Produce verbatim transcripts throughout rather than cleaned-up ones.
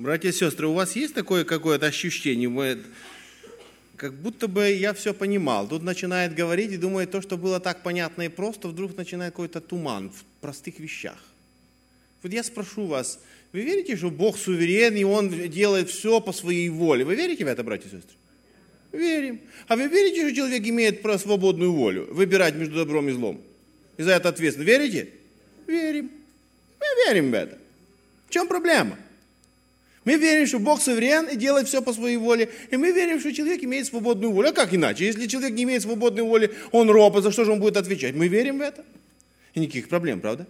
Братья и сестры, у вас есть такое какое-то ощущение, мы, как будто бы я все понимал. Тут начинает говорить и думает, то, что было так понятно и просто, вдруг начинает какой-то туман в простых вещах. Вот я спрошу вас, вы верите, что Бог суверен, и Он делает все по своей воле? Вы верите в это, братья и сестры? Верим. А вы верите, что человек имеет свободную волю, выбирать между добром и злом? И за это ответственно. Верите? Верим. Мы верим в это. В чем проблема? Мы верим, что Бог суверен и делает все по своей воле. И мы верим, что человек имеет свободную волю. А как иначе? Если человек не имеет свободной воли, он робот, за что же он будет отвечать? Мы верим в это. И никаких проблем, правда?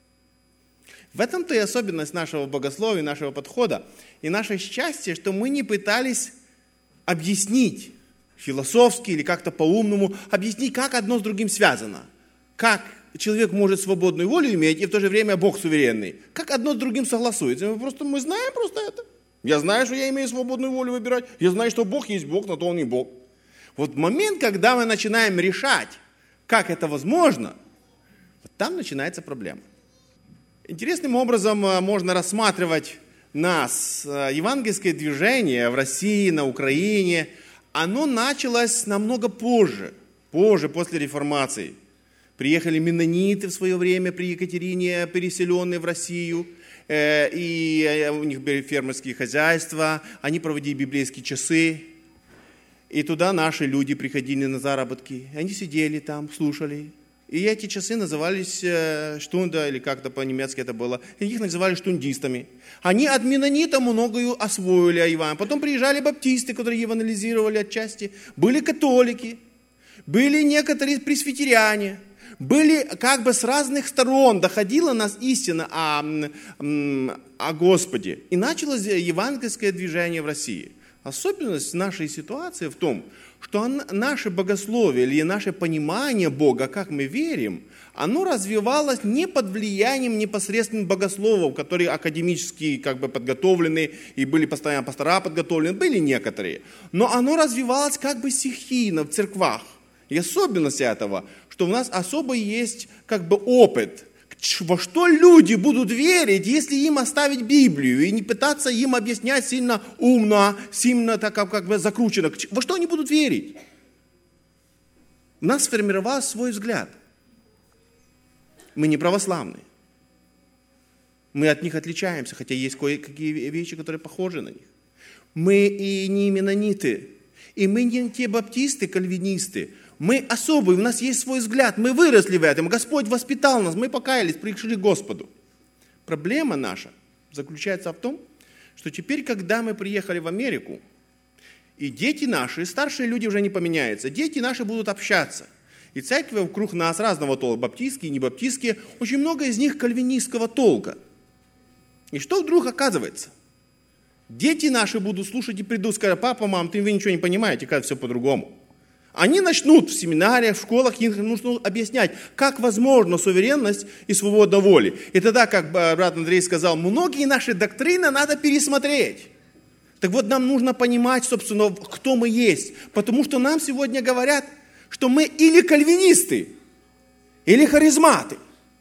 В этом-то и особенность нашего богословия, нашего подхода. И наше счастье, что мы не пытались объяснить философски или как-то по-умному, объяснить, как одно с другим связано. Как человек может свободную волю иметь, и в то же время Бог суверенный. Как одно с другим согласуется. Мы просто мы знаем просто это. Я знаю, что я имею свободную волю выбирать. Я знаю, что Бог есть Бог, но то Он не Бог. Вот момент, когда мы начинаем решать, как это возможно, вот там начинается проблема. Интересным образом можно рассматривать нас. Евангельское движение в России, на Украине, оно началось намного позже, позже, после реформации. Приехали меннониты в свое время при Екатерине, переселенные в Россию, и у них были фермерские хозяйства, они проводили библейские часы, и туда наши люди приходили на заработки, они сидели там, слушали. И эти часы назывались штунда, или как-то по-немецки это было, и их называли штундистами. Они от меннонита многое освоили Евангелие. Потом приезжали баптисты, которые евангелизировали отчасти, были католики, были некоторые пресвитериане. Были как бы с разных сторон, доходила нас истина о, о Господе. И началось евангельское движение в России. Особенность нашей ситуации в том, что наше богословие или наше понимание Бога, как мы верим, оно развивалось не под влиянием непосредственно богословов, которые академически как бы подготовлены и были постоянно пастора подготовлены, были некоторые. Но оно развивалось как бы стихийно в церквах. И особенность этого, что у нас особо есть как бы опыт, во что люди будут верить, если им оставить Библию и не пытаться им объяснять сильно умно, сильно так как, как бы закручено. Во что они будут верить? У нас сформировался свой взгляд. Мы не православные. Мы от них отличаемся, хотя есть кое-какие вещи, которые похожи на них. Мы и не меннониты, и мы не те баптисты, кальвинисты. Мы особые, у нас есть свой взгляд, мы выросли в этом, Господь воспитал нас, мы покаялись, пришли к Господу. Проблема наша заключается в том, что теперь, когда мы приехали в Америку, и дети наши, и старшие люди уже не поменяются, дети наши будут общаться. И церкви вокруг нас разного толка, баптистские, небаптистские, очень много из них кальвинистского толка. И что вдруг оказывается? Дети наши будут слушать и придут, скажут: папа, мам, ты вы ничего не понимаете, как все по-другому. Они начнут в семинариях, в школах, им нужно объяснять, как возможна суверенность и свобода воли. И тогда, как брат Андрей сказал, многие наши доктрины надо пересмотреть. Так вот, нам нужно понимать, собственно, кто мы есть. Потому что нам сегодня говорят, что мы или кальвинисты, или харизматы.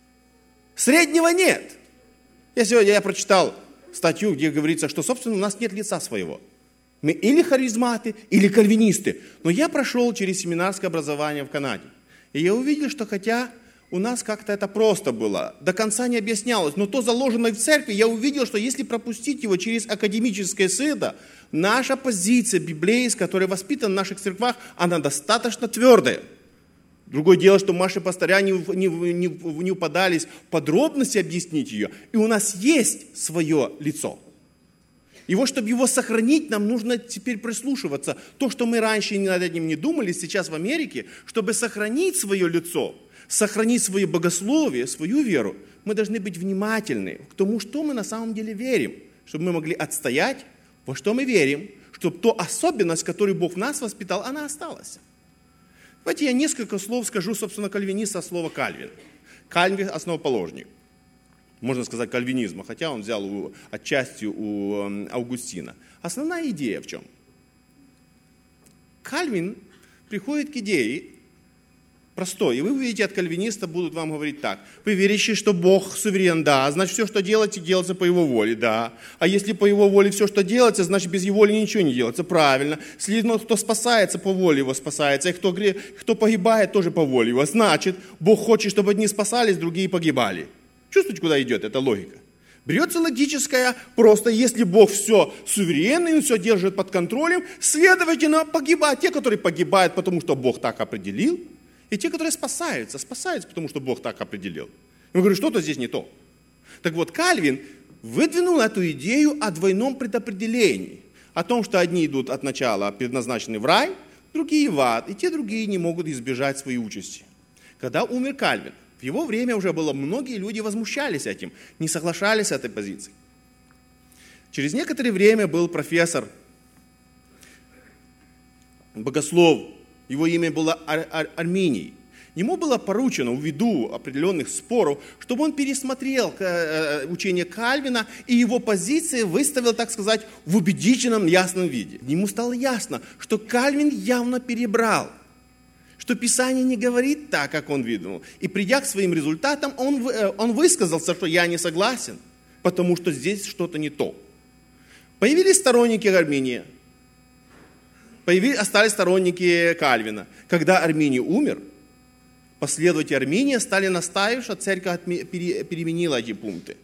Среднего нет. Я сегодня я прочитал статью, где говорится, что, собственно, у нас нет лица своего. Мы или харизматы, или кальвинисты. Но я прошел через семинарское образование в Канаде. И я увидел, что хотя у нас как-то это просто было, до конца не объяснялось, но то заложенное в церкви, я увидел, что если пропустить его через академическое сито, наша позиция библейская, которая воспитана в наших церквах, она достаточно твердая. Другое дело, что наши пастыря не, не, не, не упадались в подробности объяснить ее. И у нас есть свое лицо. И вот, чтобы его сохранить, нам нужно теперь прислушиваться. То, что мы раньше над этим не думали, сейчас в Америке, чтобы сохранить свое лицо, сохранить свое богословие, свою веру, мы должны быть внимательны к тому, что мы на самом деле верим, чтобы мы могли отстоять, во что мы верим, чтобы та особенность, которую Бог в нас воспитал, она осталась. Давайте я несколько слов скажу, собственно, кальвиниста, слова Кальвин. Кальвин – основоположник. Можно сказать, кальвинизма, хотя он взял у, отчасти у Августина. Основная идея в чем? Кальвин приходит к идее, Простой. И вы увидите, от кальвиниста будут вам говорить так. Вы верите, что Бог суверен? Да. Значит, все, что делаете, делается по Его воле? Да. А если по Его воле все, что делается, значит, без Его воли ничего не делается? Правильно. Следовательно, кто спасается, по воле Его спасается. И кто, кто погибает, тоже по воле Его. Значит, Бог хочет, чтобы одни спасались, другие погибали. Чувствуете, куда идет эта логика? Берется логическая, просто если Бог все суверенный, Он все держит под контролем, следовательно, погибают те, которые погибают, потому что Бог так определил, и те, которые спасаются, спасаются, потому что Бог так определил. Я говорю, что-то здесь не то. Так вот, Кальвин выдвинул эту идею о двойном предопределении, о том, что одни идут от начала предназначены в рай, другие в ад, и те другие не могут избежать своей участи. Когда умер Кальвин, в его время уже было, многие люди возмущались этим, не соглашались с этой позицией. Через некоторое время был профессор, богослов, его имя было Ар- Ар- Арминий. Ему было поручено ввиду определенных споров, чтобы он пересмотрел учение Кальвина и его позиции выставил, так сказать, в убедительном, ясном виде. Ему стало ясно, что Кальвин явно перебрал, что Писание не говорит так, как он видел. И придя к своим результатам, он, он высказался, что я не согласен, потому что здесь что-то не то. Появились сторонники Арминия, появились, остались сторонники Кальвина. Когда Арминий умер, последователи Арминия стали настаивать, что церковь переменила эти пункты.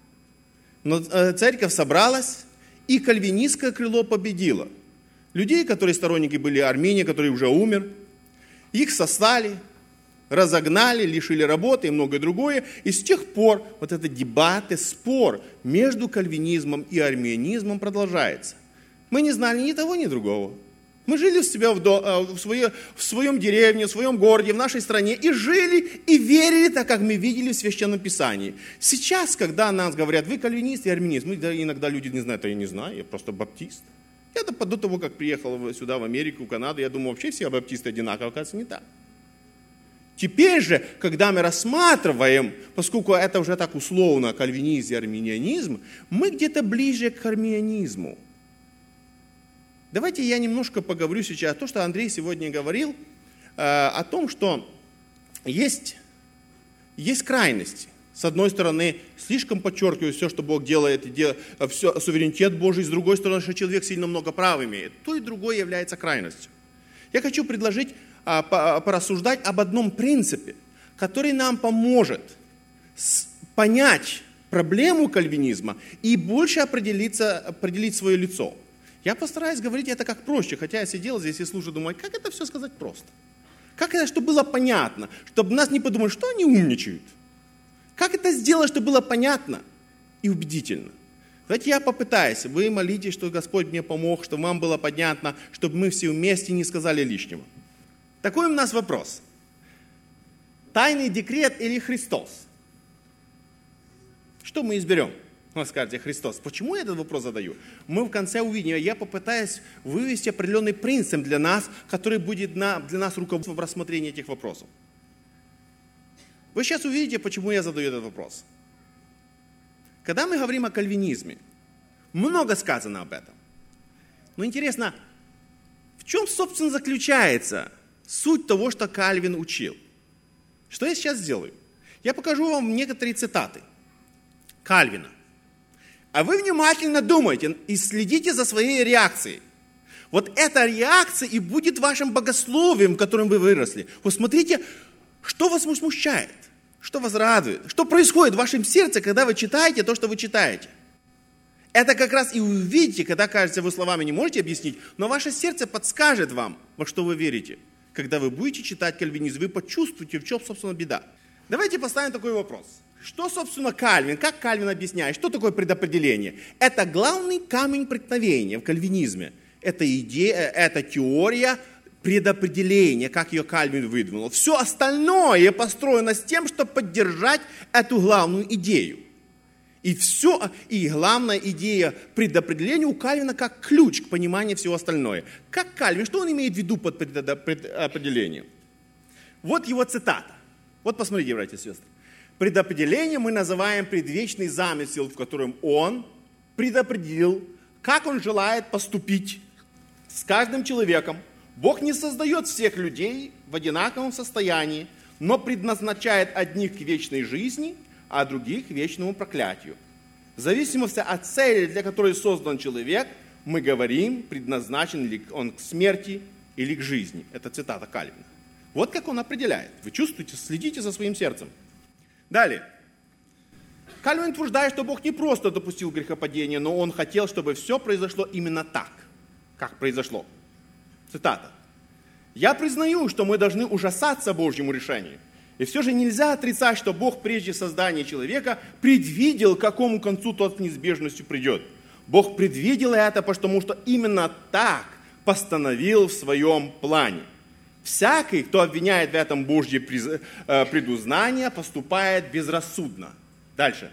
Но церковь собралась, и кальвинистское крыло победило. Людей, которые сторонники были Арминия, который уже умер, их сослали, разогнали, лишили работы и многое другое. И с тех пор вот этот дебат и спор между кальвинизмом и армианизмом продолжается. Мы не знали ни того, ни другого. Мы жили у себя в, до, в, свое, в своем деревне, в своем городе, в нашей стране и жили, и верили так, как мы видели в Священном Писании. Сейчас, когда нас говорят, вы кальвинист и армянист, мы, да, иногда люди не знают, а я не знаю, я просто баптист. Я до того, как приехал сюда, в Америку, в Канаду, я думал, вообще все баптисты одинаковые, оказывается, не так. Теперь же, когда мы рассматриваем, поскольку это уже так условно, кальвинизм и армианизм, мы где-то ближе к армианизму. Давайте я немножко поговорю сейчас о том, что Андрей сегодня говорил, э, о том, что есть, есть крайности. С одной стороны, слишком подчеркиваю все, что Бог делает, и дел, все, суверенитет Божий, с другой стороны, что человек сильно много прав имеет. То и другое является крайностью. Я хочу предложить а, по, порассуждать об одном принципе, который нам поможет с, понять проблему кальвинизма и больше определиться, определить свое лицо. Я постараюсь говорить это как проще, хотя я сидел здесь и слушал, думаю, как это все сказать просто? Как это, чтобы было понятно, чтобы нас не подумали, что они умничают? Как это сделать, чтобы было понятно и убедительно? Давайте я попытаюсь. Вы молитесь, что Господь мне помог, чтобы вам было понятно, чтобы мы все вместе не сказали лишнего. Такой у нас вопрос. Тайный декрет или Христос? Что мы изберем? Вы скажете, Христос. Почему я этот вопрос задаю? Мы в конце увидим. Я попытаюсь вывести определенный принцип для нас, который будет для нас руководством в рассмотрении этих вопросов. Вы сейчас увидите, почему я задаю этот вопрос. Когда мы говорим о кальвинизме, много сказано об этом. Но интересно, в чем, собственно, заключается суть того, что Кальвин учил? Что я сейчас сделаю? Я покажу вам некоторые цитаты Кальвина. А вы внимательно думайте и следите за своей реакцией. Вот эта реакция и будет вашим богословием, в котором вы выросли. Вот смотрите, что вас смущает, что вас радует, что происходит в вашем сердце, когда вы читаете то, что вы читаете. Это как раз и увидите, когда, кажется, вы словами не можете объяснить, но ваше сердце подскажет вам, во что вы верите. Когда вы будете читать кальвинизм, вы почувствуете, в чем, собственно, беда. Давайте поставим такой вопрос. Что, собственно, Кальвин, как Кальвин объясняет, что такое предопределение? Это главный камень преткновения в кальвинизме. Это идея, это теория предопределения, как ее Кальвин выдвинул. Все остальное построено с тем, чтобы поддержать эту главную идею. И все, и главная идея предопределения у Кальвина как ключ к пониманию всего остального. Как Кальвин, что он имеет в виду под предопределением? Вот его цитата. Вот посмотрите, братья и сестры. Предопределение мы называем предвечный замысел, в котором он предопределил, как он желает поступить с каждым человеком, Бог не создает всех людей в одинаковом состоянии, но предназначает одних к вечной жизни, а других к вечному проклятию. В зависимости от цели, для которой создан человек, мы говорим, предназначен ли он к смерти или к жизни. Это цитата Кальвина. Вот как он определяет. Вы чувствуете, следите за своим сердцем. Далее. Кальвин утверждает, что Бог не просто допустил грехопадение, но Он хотел, чтобы все произошло именно так, как произошло. Цитата. «Я признаю, что мы должны ужасаться Божьему решению. И все же нельзя отрицать, что Бог прежде создания человека предвидел, к какому концу тот с неизбежностью придет. Бог предвидел это, потому что именно так постановил в своем плане. Всякий, кто обвиняет в этом Божье предузнание, поступает безрассудно». Дальше.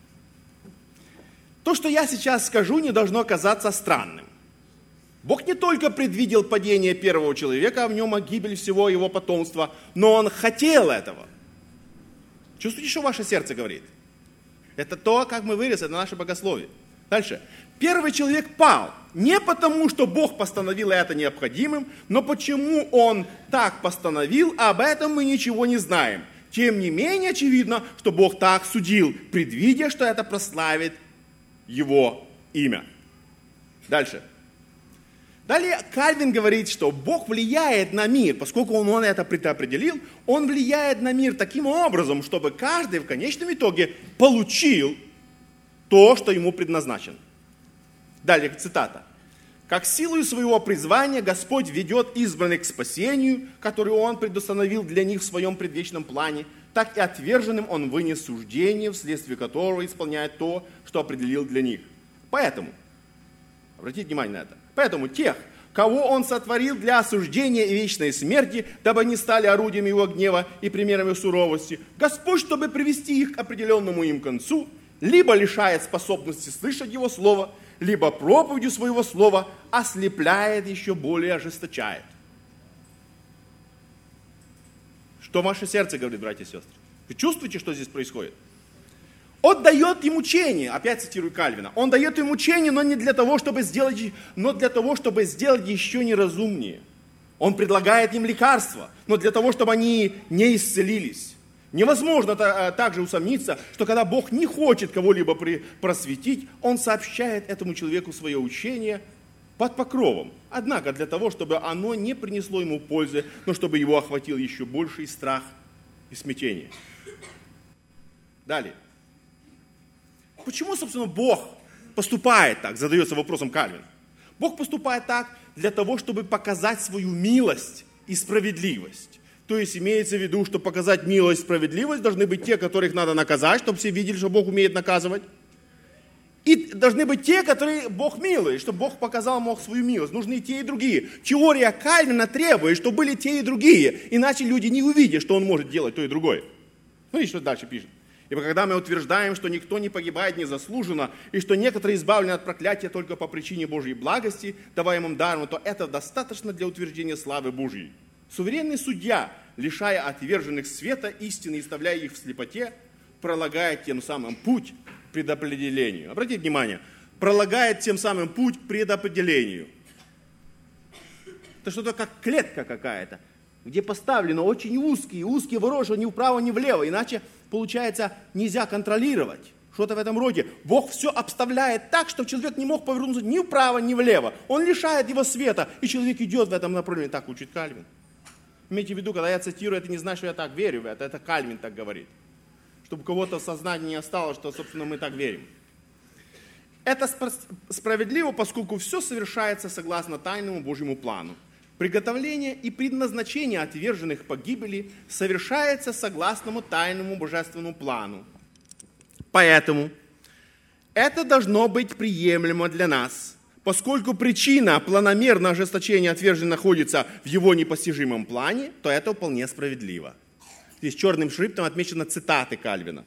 То, что я сейчас скажу, не должно казаться странным. Бог не только предвидел падение первого человека, а в нем гибель всего его потомства, но Он хотел этого. Чувствуете, что ваше сердце говорит? Это то, как мы выросли, это наше богословие. Дальше. Первый человек пал не потому, что Бог постановил это необходимым, но почему Он так постановил, об этом мы ничего не знаем. Тем не менее, очевидно, что Бог так судил, предвидя, что это прославит Его имя. Дальше. Далее Кальвин говорит, что Бог влияет на мир, поскольку Он, он это предопределил, Он влияет на мир таким образом, чтобы каждый в конечном итоге получил то, что ему предназначено. Далее цитата. «Как силою своего призвания Господь ведет избранных к спасению, которое Он предустановил для них в своем предвечном плане, так и отверженным Он вынес суждение, вследствие которого исполняет то, что определил для них. Поэтому, обратите внимание на это, поэтому тех, кого Он сотворил для осуждения и вечной смерти, дабы они стали орудиями Его гнева и примерами суровости, Господь, чтобы привести их к определенному им концу, либо лишает способности слышать Его Слово, либо проповедью своего слова ослепляет, еще более ожесточает». Что ваше сердце говорит, братья и сестры? Вы чувствуете, что здесь происходит? Он дает им учение, опять цитирую Кальвина, он дает им учение, но не для того, чтобы сделать, но для того, чтобы сделать еще неразумнее. Он предлагает им лекарства, но для того, чтобы они не исцелились. Невозможно также усомниться, что когда Бог не хочет кого-либо просветить, Он сообщает этому человеку свое учение под покровом. Однако для того, чтобы оно не принесло ему пользы, но чтобы его охватил еще больший страх и смятение. Далее. Почему, собственно, Бог поступает так, задается вопросом Кальвин. Бог поступает так для того, чтобы показать свою милость и справедливость. То есть имеется в виду, что показать милость и справедливость должны быть те, которых надо наказать, чтобы все видели, что Бог умеет наказывать. И должны быть те, которые Бог милует, чтобы Бог показал Бог свою милость. Нужны и те, и другие. Теория Кальвина требует, чтобы были те и другие. Иначе люди не увидят, что Он может делать то и другое. Смотрите, что дальше пишет. «Ибо когда мы утверждаем, что никто не погибает незаслуженно, и что некоторые избавлены от проклятия только по причине Божьей благости, даваемым даром, то это достаточно для утверждения славы Божьей. Суверенный судья, лишая отверженных света истины и оставляя их в слепоте, пролагает тем самым путь к предопределению». Обратите внимание, пролагает тем самым путь к предопределению. Это что-то как клетка какая-то, где поставлены очень узкие, узкие ворота ни вправо, ни влево, иначе, получается, нельзя контролировать. Что-то в этом роде. Бог все обставляет так, чтобы человек не мог повернуться ни вправо, ни влево. Он лишает его света, и человек идет в этом направлении. Так учит Кальвин. Имейте в виду, когда я цитирую, это не значит, что я так верю в это. Это Кальвин так говорит. Чтобы у кого-то в сознании не осталось, что, собственно, мы так верим. Это справедливо, поскольку все совершается согласно тайному Божьему плану. Приготовление и предназначение отверженных к погибели совершается согласно тайному божественному плану. Поэтому это должно быть приемлемо для нас, поскольку причина планомерного ожесточения отверженных находится в его непостижимом плане, то это вполне справедливо. Здесь черным шрифтом отмечены цитаты Кальвина.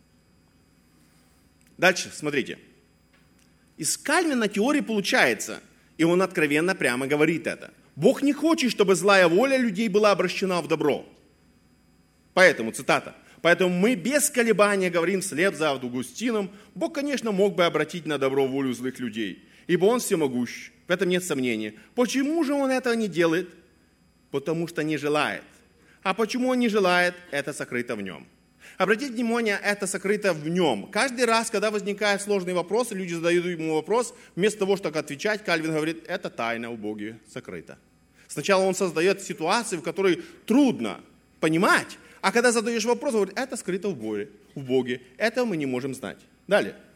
Дальше, смотрите. Из Кальвина теории получается, и он откровенно прямо говорит это. Бог не хочет, чтобы злая воля людей была обращена в добро. Поэтому, цитата, «Поэтому мы без колебания говорим вслед за Августином, Бог, конечно, мог бы обратить на добро волю злых людей, ибо Он всемогущ, в этом нет сомнения. Почему же Он этого не делает? Потому что не желает. А почему он не желает? Это сокрыто в нем. Обратите внимание, это сокрыто в нем. Каждый раз, когда возникают сложные вопросы, люди задают ему вопрос, вместо того, чтобы отвечать, Кальвин говорит, это тайна у Бога сокрыта. Сначала он создает ситуации, в которой трудно понимать, а когда задаешь вопрос, говорит, это скрыто в Боге, в Боге, этого мы не можем знать. Далее.